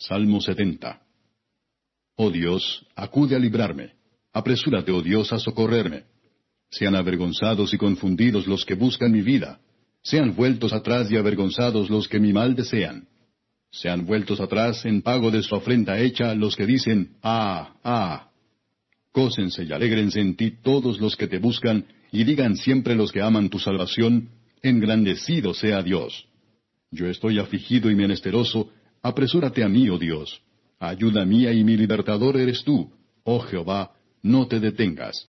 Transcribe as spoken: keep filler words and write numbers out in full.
Salmo setenta. Oh Dios, acude a librarme. Apresúrate, oh Dios, a socorrerme. Sean avergonzados y confundidos los que buscan mi vida. Sean vueltos atrás y avergonzados los que mi mal desean. Sean vueltos atrás en pago de su afrenta hecha los que dicen, ah, ah. Gócense y alégrense en ti todos los que te buscan, y digan siempre los que aman tu salvación, engrandecido sea Dios. Yo estoy afligido y menesteroso, apresúrate a mí, oh Dios. Ayuda mía y mi libertador eres tú. Oh Jehová, no te detengas.